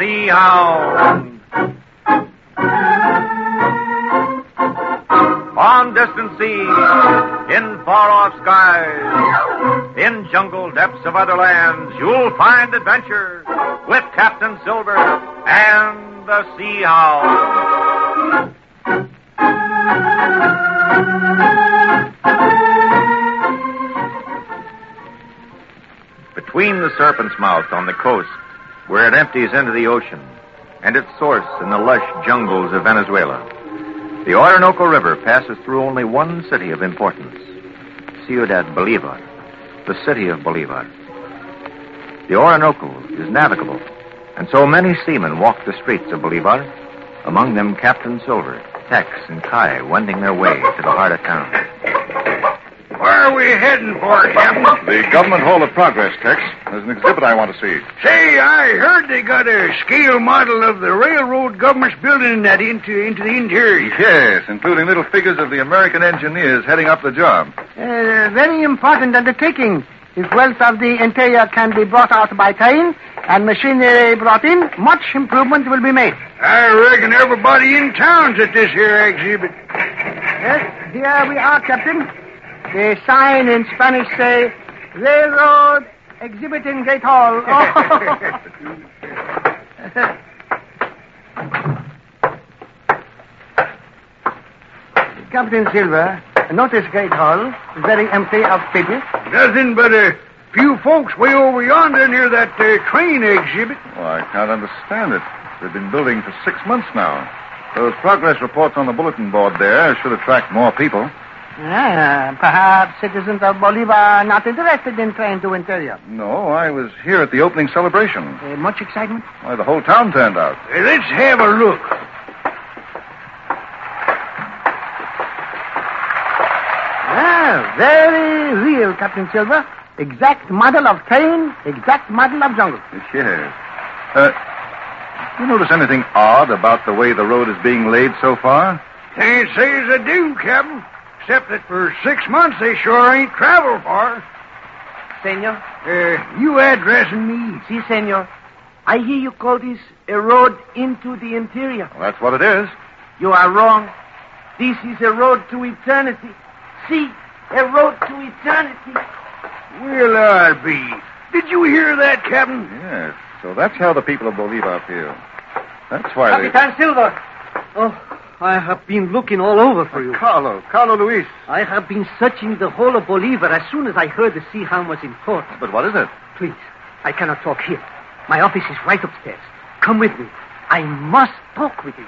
Sea Hound. On distant seas, in far-off skies, in jungle depths of other lands, you'll find adventure with Captain Silver and the Sea Hound. Between the Serpent's Mouth on the coast, where it empties into the ocean, and its source in the lush jungles of Venezuela, the Orinoco River passes through only one city of importance, Ciudad Bolivar, the city of Bolivar. The Orinoco is navigable, and so many seamen walk the streets of Bolivar, among them Captain Silver, Tex, and Kai, wending their way to the heart of town. Where are we heading for, Captain? The Government Hall of Progress, Tex. There's an exhibit I want to see. Say, I heard they got a scale model of the railroad government's building that into the interior. Yes, including little figures of the American engineers heading up the job. Very important undertaking. If wealth of the interior can be brought out by train and machinery brought in, much improvement will be made. I reckon everybody in town's at this here exhibit. Yes, here we are, Captain. The sign in Spanish say, Railroad Exhibit in Great Hall. Captain Silver, notice Great Hall, very empty of people. Nothing but a few folks way over yonder near that train exhibit. Well, I can't understand it. They've been building for 6 months now. Those progress reports on the bulletin board there should attract more people. Perhaps citizens of Bolivar are not interested in train to interior. No, I was here at the opening celebration. Much excitement? Why, the whole town turned out. Let's have a look. Very real, Captain Silver. Exact model of train, exact model of jungle. Yes. You notice anything odd about the way the road is being laid so far? Can't say as I do, Captain. Except that for 6 months they sure ain't traveled far. Senor? You addressing me? Si, senor. I hear you call this a road into the interior. Well, that's what it is. You are wrong. This is a road to eternity. See, a road to eternity. Well, I'll be. Did you hear that, Captain? Yes. So that's how the people of Bolivar feel. That's why Capitan Silver. Oh, I have been looking all over for you. Carlo Luis. I have been searching the whole of Bolivar as soon as I heard the Sea Hound was in port. But what is it? Please, I cannot talk here. My office is right upstairs. Come with me. I must talk with you.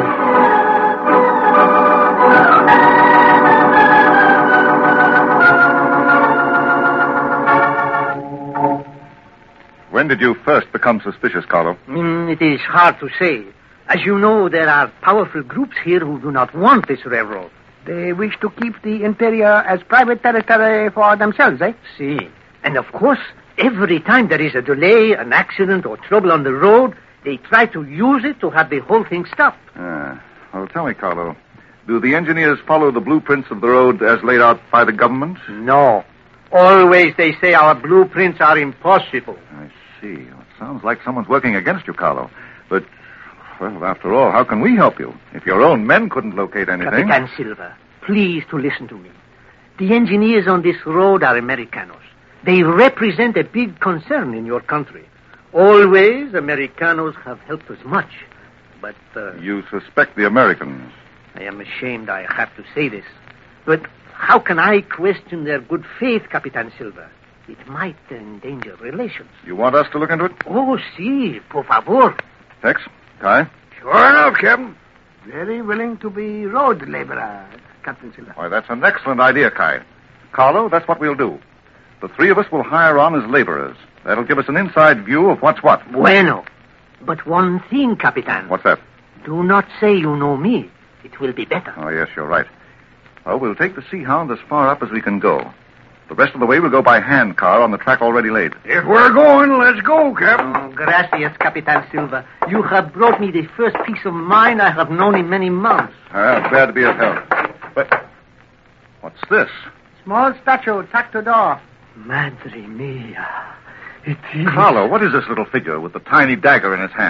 When did you first become suspicious, Carlo? It is hard to say. As you know, there are powerful groups here who do not want this railroad. They wish to keep the interior as private territory for themselves, eh? See. And of course, every time there is a delay, an accident, or trouble on the road, they try to use it to have the whole thing stopped. Well, tell me, Carlo, do the engineers follow the blueprints of the road as laid out by the government? No. Always they say our blueprints are impossible. I see. Well, it sounds like someone's working against you, Carlo. But, well, after all, how can we help you? If your own men couldn't locate anything... Capitan Silver, please to listen to me. The engineers on this road are Americanos. They represent a big concern in your country. Always, Americanos have helped us much. But, You suspect the Americans? I am ashamed I have to say this. But how can I question their good faith, Capitan Silver? It might endanger relations. You want us to look into it? Oh, si, por favor. Tex? Kai? Sure enough, Captain. Very willing to be road laborer, Captain Silver. Why, that's an excellent idea, Kai. Carlo, that's what we'll do. The three of us will hire on as laborers. That'll give us an inside view of what's what. Bueno. But one thing, Capitan. What's that? Do not say you know me. It will be better. Oh, yes, you're right. Well, we'll take the Sea Hound as far up as we can go. The rest of the way we'll go by hand car on the track already laid. If we're going, let's go, Captain. Oh, gracias, Capitan Silver. You have brought me the first peace of mind I have known in many months. Glad to be of help. But what's this? Small statue tacked to door. Madre mia. It is... Carlo, what is this little figure with the tiny dagger in his hand?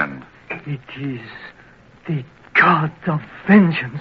It is the God of vengeance.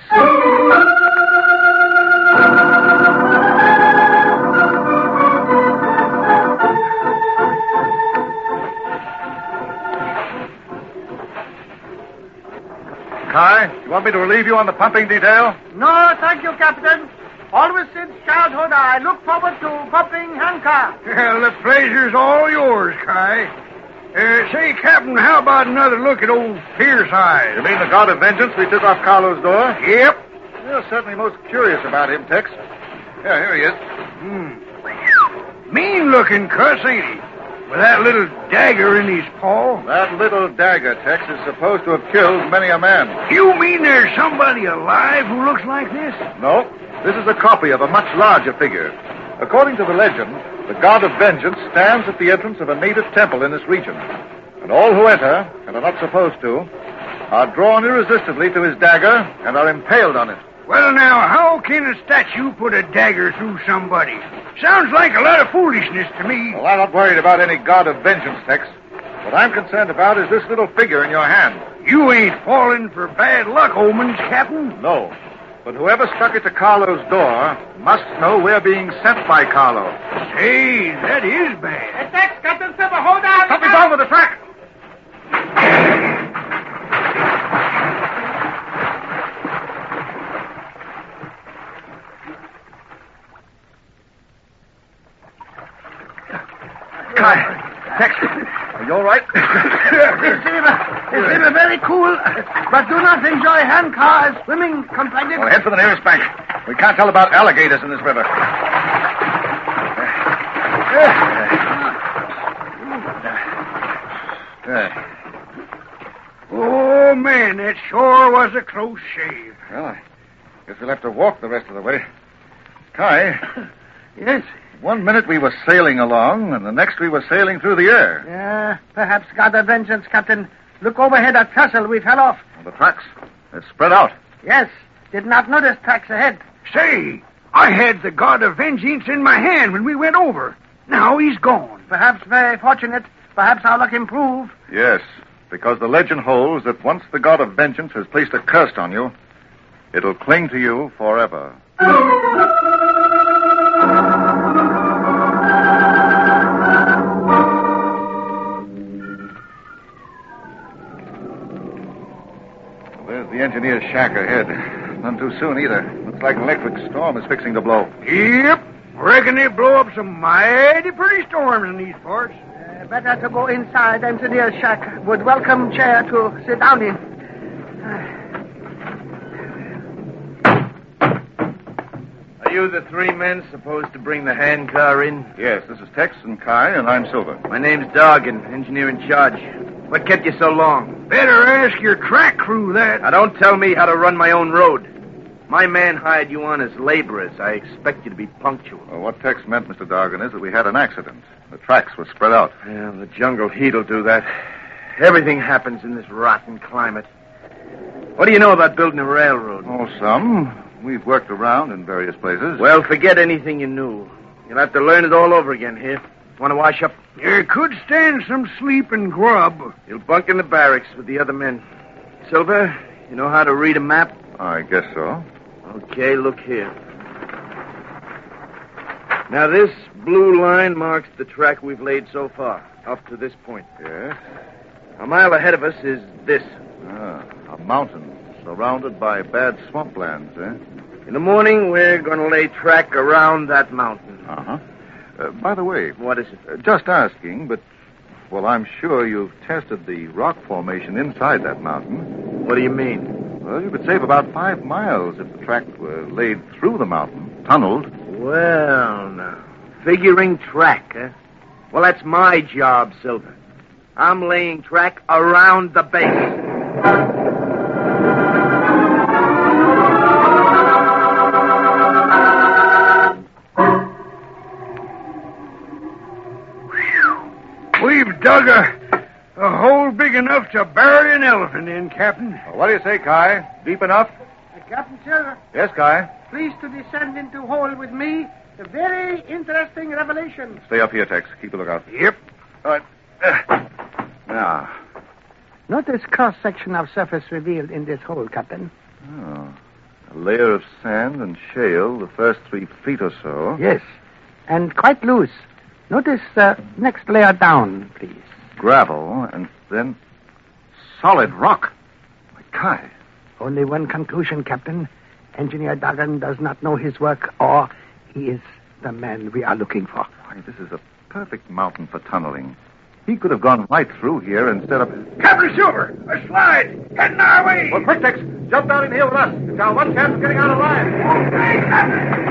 Kai, you want me to relieve you on the pumping detail? No, thank you, Captain. Always since childhood, I look forward to pumping handcar. Well, the pleasure's all yours, Kai. Say, Captain, how about another look at old Pierce Eyes? You mean the God of Vengeance we took off Carlo's door? Yep. You're certainly most curious about him, Tex. Yeah, here he is. Mean-looking cuss, ain't he? With that little dagger in his paw. That little dagger, Tex, is supposed to have killed many a man. You mean there's somebody alive who looks like this? No, this is a copy of a much larger figure. According to the legend, the God of Vengeance stands at the entrance of a native temple in this region. And all who enter, and are not supposed to, are drawn irresistibly to his dagger and are impaled on it. Well, now, how can a statue put a dagger through somebody? Sounds like a lot of foolishness to me. Well, I'm not worried about any God of Vengeance, Tex. What I'm concerned about is this little figure in your hand. You ain't falling for bad luck omens, Captain. No. But whoever stuck it to Carlo's door must know we're being sent by Carlo. Say, that is bad. Tex, Captain Silver, hold on. Something's wrong with the track. Kai, Tex, are you all right? It seems very cool, but do not enjoy handcar as swimming companion. Well, head for the nearest bank. We can't tell about alligators in this river. Oh, man, that sure was a close shave. Well, I guess we'll have to walk the rest of the way. Kai, Yes. 1 minute we were sailing along, and the next we were sailing through the air. Yeah, perhaps God of Vengeance, Captain. Look overhead at trestle we fell off. The tracks, they're spread out. Yes, did not notice tracks ahead. Say, I had the God of Vengeance in my hand when we went over. Now he's gone. Perhaps very fortunate. Perhaps our luck improve. Yes, because the legend holds that once the God of Vengeance has placed a curse on you, it'll cling to you forever. There's the engineer's shack ahead. None too soon either. Looks like an electric storm is fixing to blow. Yep. Reckon they blow up some mighty pretty storms in these parts. Better to go inside engineer's shack with welcome chair to sit down in. Are you the three men supposed to bring the handcar in? Yes, this is Tex and Kai, and I'm Silver. My name's Dargan, engineer in charge. What kept you so long? Better ask your track crew that. Now, don't tell me how to run my own road. My man hired you on as laborers. I expect you to be punctual. Well, what Tex meant, Mr. Dargan, is that we had an accident. The tracks were spread out. Yeah, the jungle heat'll do that. Everything happens in this rotten climate. What do you know about building a railroad? Oh, some. We've worked around in various places. Well, forget anything you knew. You'll have to learn it all over again here. Want to wash up? You could stand some sleep and grub. You'll bunk in the barracks with the other men. Silver, you know how to read a map? I guess so. Okay, look here. Now, this blue line marks the track we've laid so far, up to this point. Yes? A mile ahead of us is this. A mountain surrounded by bad swamplands, eh? In the morning, we're going to lay track around that mountain. Uh-huh. By the way, What is it? just asking, but, well, I'm sure you've tested the rock formation inside that mountain. What do you mean? Well, you could save about 5 miles if the track were laid through the mountain, tunneled. Well, now. Figuring track, eh? Well, that's my job, Silver. I'm laying track around the base. We've dug a hole big enough to bury an elephant in, Captain. Well, what do you say, Kai? Deep enough? Captain Silver, Yes, Kai. please to descend into hole with me. A very interesting revelation. Stay up here, Tex. Keep a lookout. Yep. All right. Now, Notice cross-section of surface revealed in this hole, Captain. Oh. A layer of sand and shale, the first 3 feet or so. Yes, and quite loose. Notice the next layer down, please. Gravel, and then solid rock. My Kai. Only one conclusion, Captain. Engineer Duggan does not know his work, or he is the man we are looking for. Why, this is a perfect mountain for tunneling. He could have gone right through here instead of... Captain Silver, a slide, heading our way. Well, quick, Tex. Jump down in here with us. It's our one chance of getting out alive. Okay, Captain.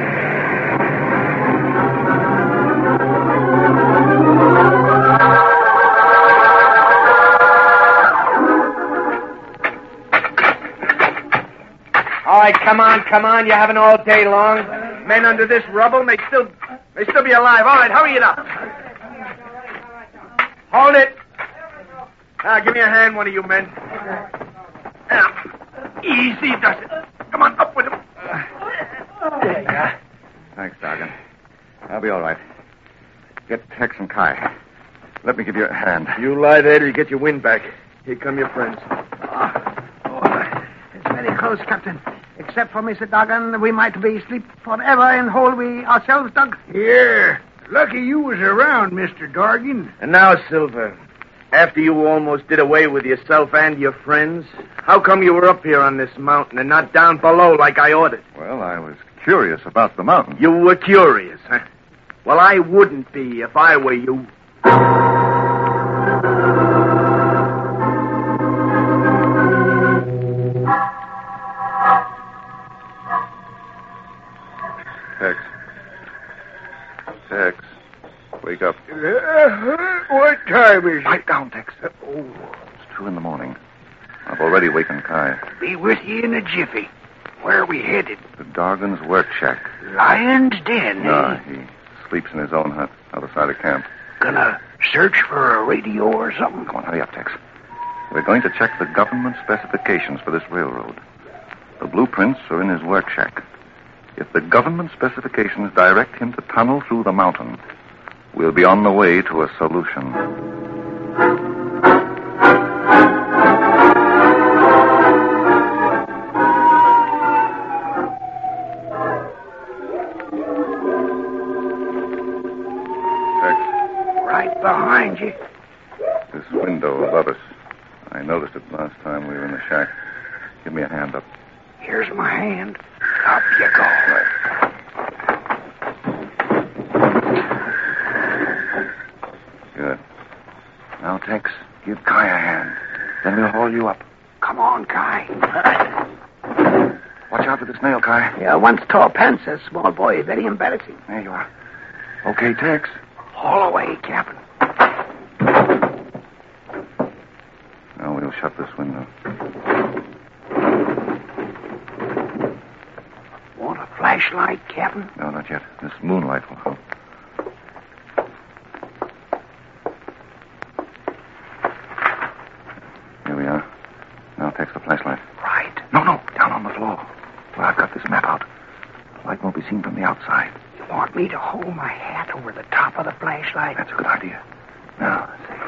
All right, come on. You haven't all day long. Men under this rubble may still be alive. All right, hurry it up. Hold it. Now, give me a hand, one of you men. Now, easy does it. Come on, up with him. There you are. Thanks, Duggan. I'll be all right. Get Tex and Kai. Let me give you a hand. You lie there till you get your wind back. Here come your friends. It's very close, Captain. Except for Mr. Duggan, we might be asleep forever in hole we ourselves dug. Yeah. Lucky you was around, Mr. Dorgan. And now, Silver, after you almost did away with yourself and your friends, how come you were up here on this mountain and not down below like I ordered? Well, I was curious about the mountain. You were curious, huh? Well, I wouldn't be if I were you. Tex, wake up. What time is it? Pipe down, Tex. It's 2 a.m. I've already wakened Kai. Be with you in a jiffy. Where are we headed? To Dorgan's work shack. Lion's Den, No, he sleeps in his own hut, other side of camp. Gonna search for a radio or something? Come on, hurry up, Tex. We're going to check the government specifications for this railroad. The blueprints are in his work shack. If the government specifications direct him to tunnel through the mountain, we'll be on the way to a solution. Tex, Right behind you. this window above us. I noticed it last time we were in the shack. Give me a hand up. Here's my hand. Up you go. Good. Now, Tex, give Kai a hand. Then we'll haul you up. Come on, Kai. Watch out for this nail, Kai. Yeah, once tall pants, a small boy. Very embarrassing. There you are. Okay, Tex. Haul away, Captain. Now we'll shut this window. Want a flashlight, Captain? No, not yet. This moonlight will help. Here we are. Now, Tex, the flashlight. Right. No, down on the floor. Well, I've got this map out. The light won't be seen from the outside. You want me to hold my hat over the top of the flashlight? That's a good idea. Now, let's see.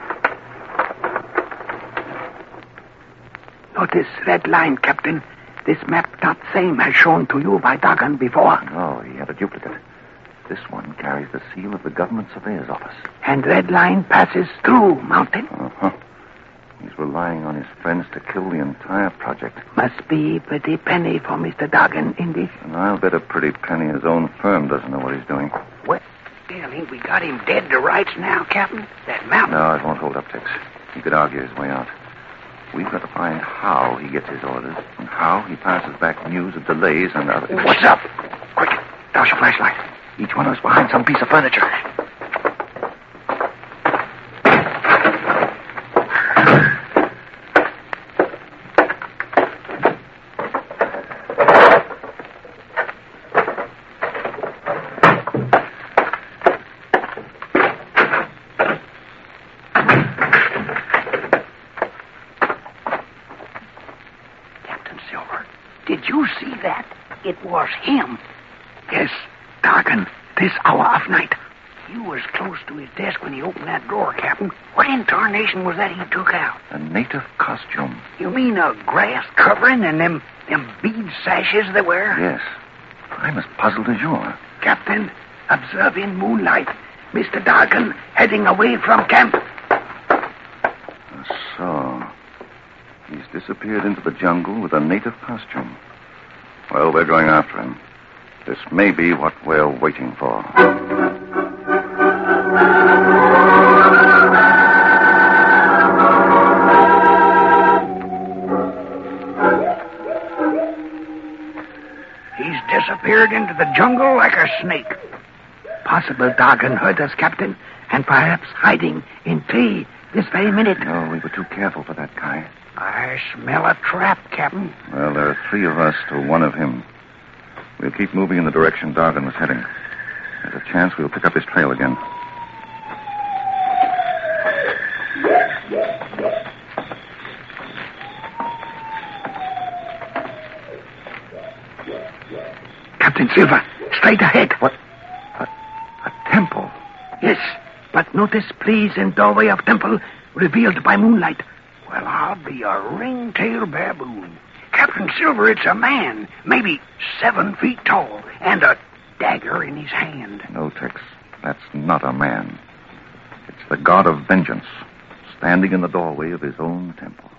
Notice red line, Captain. This map not same as shown to you by Duggan before. No, he had a duplicate. This one carries the seal of the government surveyor's office. And red line passes through mountain. Uh-huh. He's relying on his friends to kill the entire project. Must be pretty penny for Mr. Duggan in this. And I'll bet a pretty penny his own firm doesn't know what he's doing. Well, still, ain't we got him dead to rights now, Captain? That mountain. No, it won't hold up, Tex. He could argue his way out. We've got to find how he gets his orders and how he passes back news of delays and other... What's up? Quick, douse your flashlight. Each one of us behind some piece of furniture. Did you see that? It was him. Yes, Duggan, this hour of night. You was close to his desk when he opened that door, Captain. What in tarnation was that he took out? A native costume. You mean a grass covering and them bead sashes they wear? Yes. I'm as puzzled as you are. Captain, observe in moonlight. Mr. Dargan heading away from camp. So, he's disappeared into the jungle with a native costume. Well, we're going after him. This may be what we're waiting for. He's disappeared into the jungle like a snake. Possible Dargan heard us, Captain, and perhaps hiding in tree this very minute. No, we were too careful for that, Kai. I smell a trap, Captain. Well, there are 3 of us to 1 of him. We'll keep moving in the direction Dargan was heading. There's a chance we'll pick up his trail again. Captain Silver, straight ahead. What? A temple? Yes, but notice, please, in doorway of temple revealed by moonlight. Well, I'll be a ring-tailed baboon. Captain Silver, it's a man, maybe 7 feet tall, and a dagger in his hand. No, Tex. That's not a man. It's the god of vengeance, standing in the doorway of his own temple.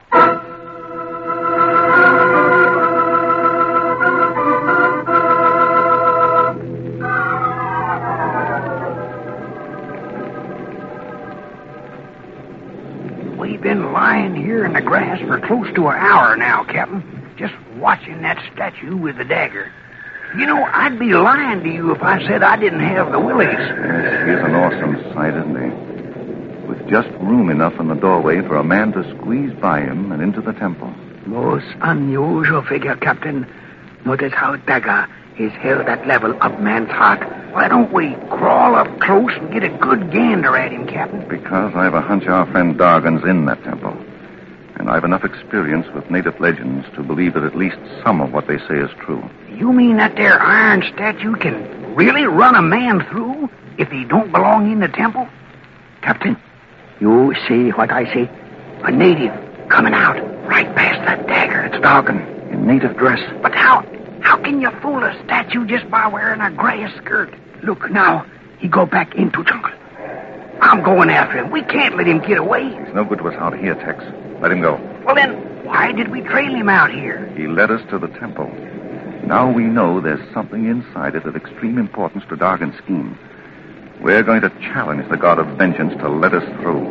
We've been lying here in the grass for close to an hour now, Captain, just watching that statue with the dagger. You know, I'd be lying to you if I said I didn't have the willies. Yes, he's an awesome sight, isn't he? With just room enough in the doorway for a man to squeeze by him and into the temple. Most unusual figure, Captain. Notice how dagger is held at level up man's heart. Why don't we crawl up close and get a good gander at him, Captain? Because I have a hunch our friend Dargan's in that temple. And I've enough experience with native legends to believe that at least some of what they say is true. You mean that there iron statue can really run a man through if he don't belong in the temple? Captain, you see what I see? A native coming out right past that dagger. It's Dargan in native dress. But how can you fool a statue just by wearing a grass skirt? Look, now, he go back into jungle. I'm going after him. We can't let him get away. He's no good to us out here, Tex. Let him go. Well, then, why did we trail him out here? He led us to the temple. Now we know there's something inside it of extreme importance to Dargan's scheme. We're going to challenge the god of vengeance to let us through.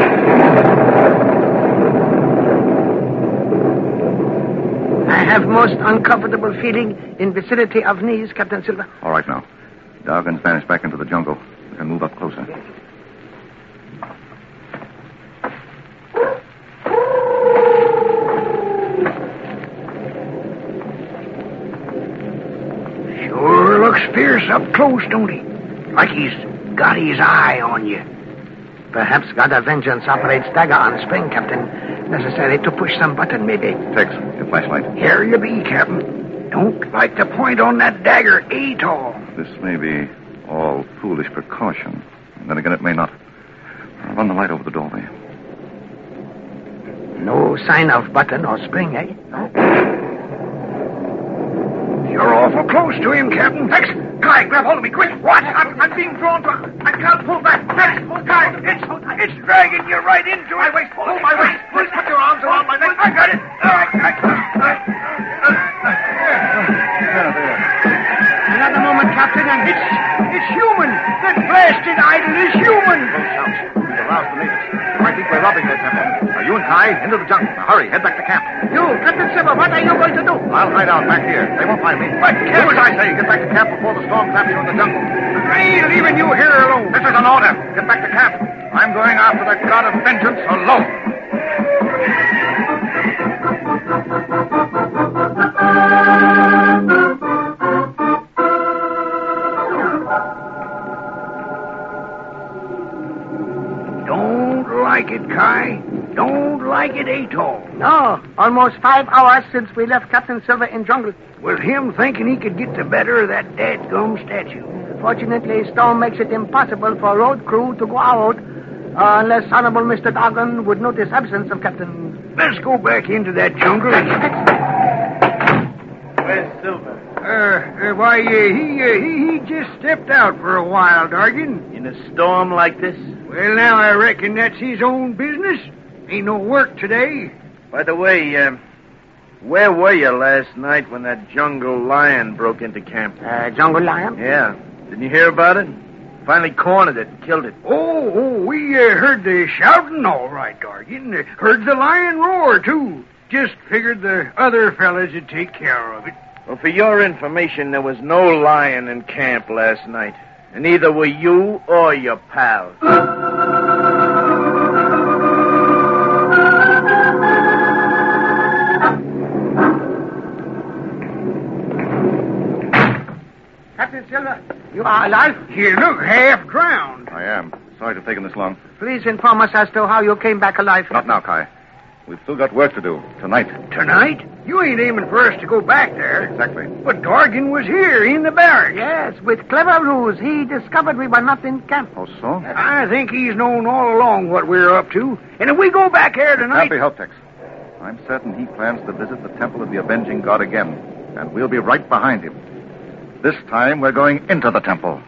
I have most uncomfortable feeling in vicinity of knees, Captain Silver. All right, now. Dargan's vanished back into the jungle. We can move up closer. Sure looks fierce up close, don't he? Like he's got his eye on you. Perhaps God of Vengeance operates dagger on spring, Captain. Necessary to push some button, maybe. Tex, your flashlight. Here you be, Captain. Don't like to point on that dagger at all. This may be all foolish precaution. And then again, it may not. I'll run the light over the doorway. No sign of button or spring, eh? No? You're awful close to him, Captain. Tex, Kai, grab hold of me, quick. What? I'm being drawn to... I can't pull back. Tex, Kai, it's dragging you right into my waist. Hold my waist. Please put your arms around my neck. I got it. Another moment, Captain, and It's human. That blasted idol is human. We've aroused the natives. I think we're robbing their temple. Now, you and Kai, into the jungle. Now, hurry, head back to camp. You, Captain Silver, what are you going to do? I'll hide out back here. They won't find me. But, Do as I say. Get back to camp before the storm traps you in the jungle. I ain't leaving you here alone. This is an order. Get back to camp. I'm going after the god of vengeance alone. Don't like it, Kai. Don't like it at all. No, almost 5 hours since we left Captain Silver in jungle. With him thinking he could get the better of that dadgum statue. Fortunately, storm makes it impossible for road crew to go out unless Honorable Mr. Doggan would notice absence of Captain. Let's go back into that jungle. Where's Silver? Why, he just stepped out for a while, Dargan. In a storm like this? Well, now I reckon that's his own business. Ain't no work today. By the way, where were you last night when that jungle lion broke into camp? Jungle lion? Yeah. Didn't you hear about it? Finally cornered it and killed it. Oh, we heard the shouting all right, Dargan. Heard the lion roar, too. Just figured the other fellas would take care of it. Well, for your information, there was no lion in camp last night. And neither were you or your pals. Captain Silver, you are alive? You look half drowned. I am. Sorry to have taken this long. Please inform us as to how you came back alive. Not now, Kai. We've still got work to do. Tonight. Tonight? You ain't aiming for us to go back there. Exactly. But Dargan was here in the barracks. Yes, with clever ruse, he discovered we were not in camp. Oh, so? I think he's known all along what we're up to. And if we go back there tonight... Can't be helped, Tex. I'm certain he plans to visit the Temple of the Avenging God again. And we'll be right behind him. This time, we're going into the temple.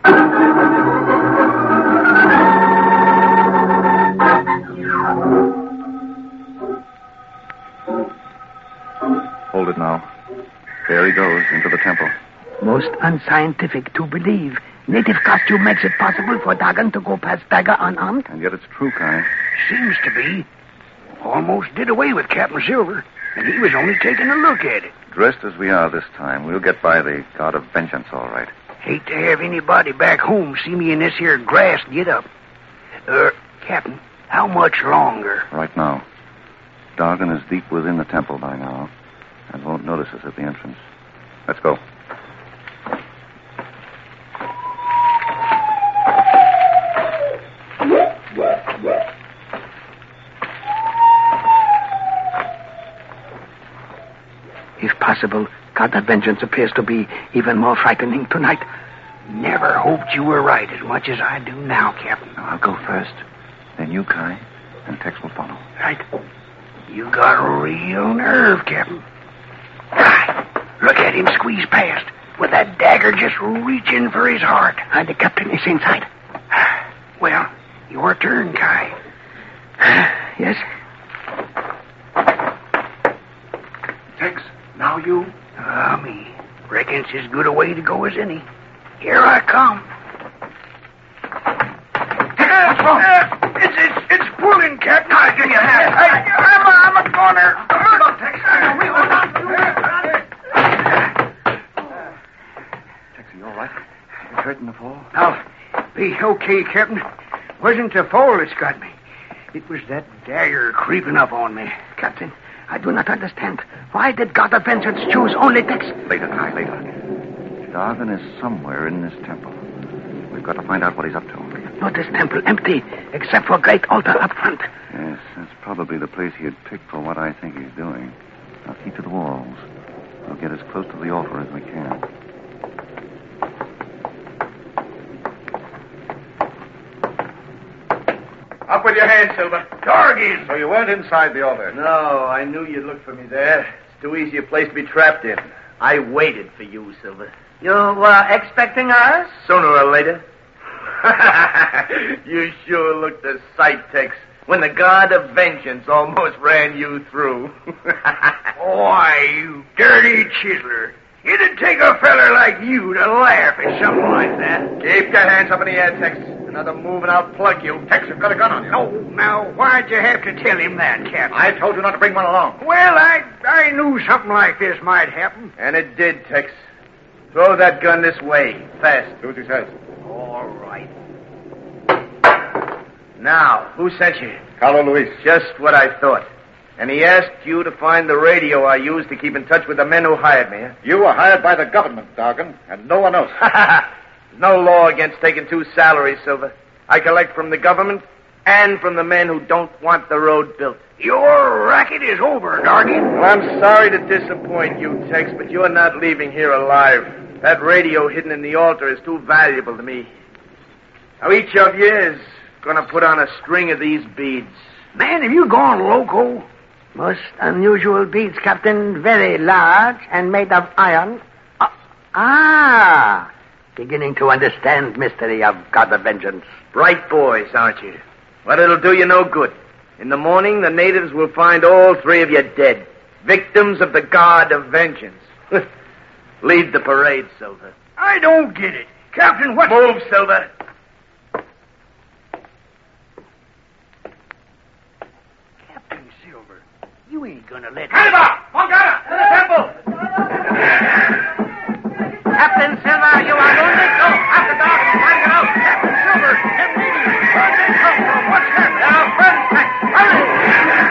Hold it now. There he goes, into the temple. Most unscientific to believe. Native costume makes it possible for Dagon to go past Dagger unarmed. And yet it's true, Kai. Seems to be. Almost did away with Captain Silver, and he was only taking a look at it. Dressed as we are this time, we'll get by the God of Vengeance all right. Hate to have anybody back home see me in this here grass get up. Captain, how much longer? Right now. Dagon is deep within the temple by now, and won't notice us at the entrance. Let's go. If possible, God of Vengeance appears to be even more frightening tonight. Never hoped you were right as much as I do now, Captain. Now, I'll go first. Then you, Kai, and Tex will follow. Right. You got a real nerve, Captain. Look at him squeeze past, with that dagger just reaching for his heart. The captain is inside. Well, your turn, Kai. Yes? Tex, now you? Me. Reckons as good a way to go as any. Here I come. It's pulling, Captain. I'll give you a hand. I'm a goner. Hold on, Tex. Tex, are you all right? You hurt in the fall? I'll be okay, Captain. Wasn't the fall that's got me. It was that dagger creeping up on me. Captain, I do not understand. Why did God of Vengeance choose only Tex? Later, Kai, later. Dagon is somewhere in this temple. We've got to find out what he's up to. Not this temple empty, except for great altar up front. Yes, that's probably the place he had picked for what I think he's doing. Now keep to the walls. We'll get as close to the altar as we can. Up with your hands, Silver. Dargan! So you weren't inside the altar? No, I knew you'd look for me there. It's too easy a place to be trapped in. I waited for you, Silver. You were expecting us? Sooner or later. You sure looked a sight, Tex, when the God of Vengeance almost ran you through. Why, you dirty chiseler. It'd take a feller like you to laugh at something like that. Keep your hands up in the air, Tex. Another move and I'll plug you. Tex, you've got a gun on you. No, now, why'd you have to tell him that, Captain? I told you not to bring one along. Well, I knew something like this might happen. And it did, Tex. Throw that gun this way, fast. Do as he says. All right. Now, who sent you? Carlo Luis. Just what I thought. And he asked you to find the radio I used to keep in touch with the men who hired me, huh? You were hired by the government, Dagon, and no one else. There's no law against taking two salaries, Silver. I collect from the government and from the men who don't want the road built. Your racket is over, Dargan. Well, I'm sorry to disappoint you, Tex, but you're not leaving here alive. That radio hidden in the altar is too valuable to me. Now, each of you is going to put on a string of these beads. Man, have you gone loco? Most unusual beads, Captain. Very large and made of iron. Beginning to understand mystery of God of Vengeance. Bright boys, aren't you? But it'll do you no good. In the morning, the natives will find all three of you dead. Victims of the God of Vengeance. Lead the parade, Silver. I don't get it. Captain, what... Move, Silver. Captain Silver, you ain't gonna let... Cannibal! Mongana! To the temple! Captain Silver, you are wounded. Go, after dark, and find it out. Captain Silver, them natives, where'd they come from? What's happening? Our friends, hurry!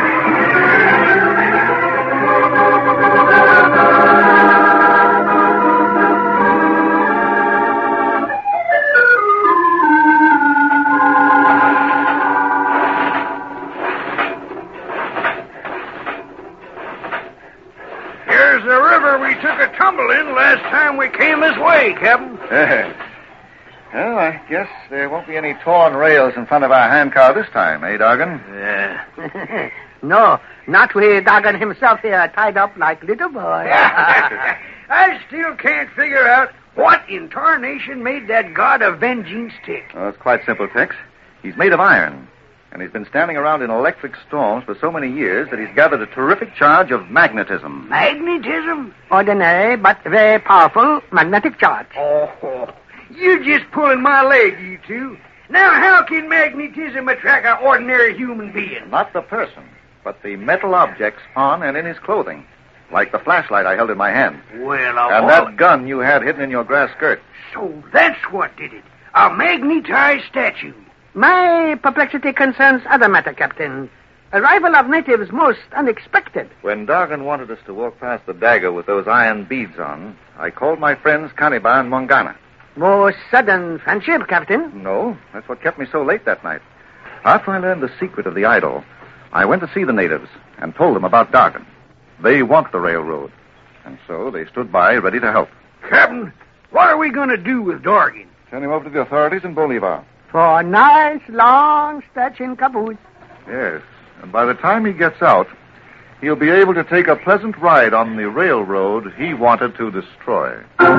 Here's the river we took a tumble in last time we came this way, Captain. Well, I guess there won't be any torn rails in front of our handcar this time, eh, Dargan? Yeah. No, not with Dagon himself here, tied up like little boy. I still can't figure out what in tarnation made that God of Vengeance tick. Oh, it's quite simple, Tex. He's made of iron, and he's been standing around in electric storms for so many years that he's gathered a terrific charge of magnetism. Magnetism? Ordinary, but very powerful magnetic charge. Oh, you're just pulling my leg, you two. Now, how can magnetism attract an ordinary human being? Not the person, but the metal objects on and in his clothing, like the flashlight I held in my hand. Well, And that gun you had hidden in your grass skirt. So that's what did it. A magnetized statue. My perplexity concerns other matter, Captain. Arrival of natives most unexpected. When Dargan wanted us to walk past the dagger with those iron beads on, I called my friends Caniba and Mongana. More sudden friendship, Captain. No, that's what kept me so late that night. After I learned the secret of the idol, I went to see the natives and told them about Dargan. They want the railroad, and so they stood by ready to help. Captain, what are we going to do with Dargan? Turn him over to the authorities in Bolivar. For a nice long stretch in caboose. Yes, and by the time he gets out, he'll be able to take a pleasant ride on the railroad he wanted to destroy.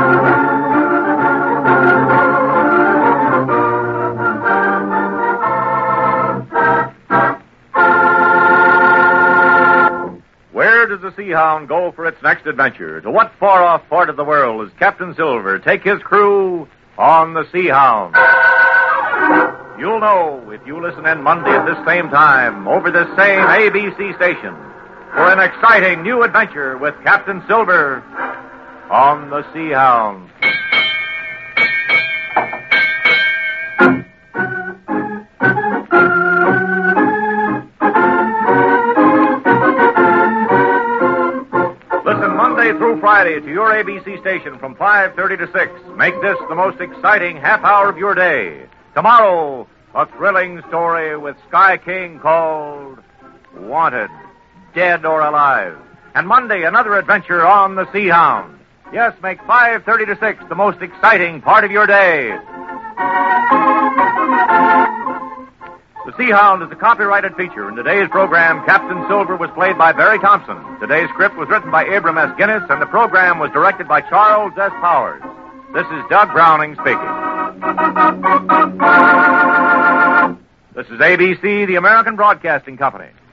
Where does the Sea Hound go for its next adventure? To what far-off part of the world does Captain Silver take his crew on the Sea Hound? You'll know if you listen in Monday at this same time over this same ABC station for an exciting new adventure with Captain Silver on the Sea Hound. Listen Monday through Friday to your ABC station from 5:30 to 6. Make this the most exciting half hour of your day. Tomorrow, a thrilling story with Sky King called Wanted, Dead or Alive. And Monday, another adventure on the Sea Hound. Yes, make 5:30 to 6 the most exciting part of your day. The Sea Hound is a copyrighted feature. In today's program, Captain Silver was played by Barry Thompson. Today's script was written by Abram S. Guinness, and the program was directed by Charles S. Powers. This is Doug Browning speaking. This is ABC, the American Broadcasting Company.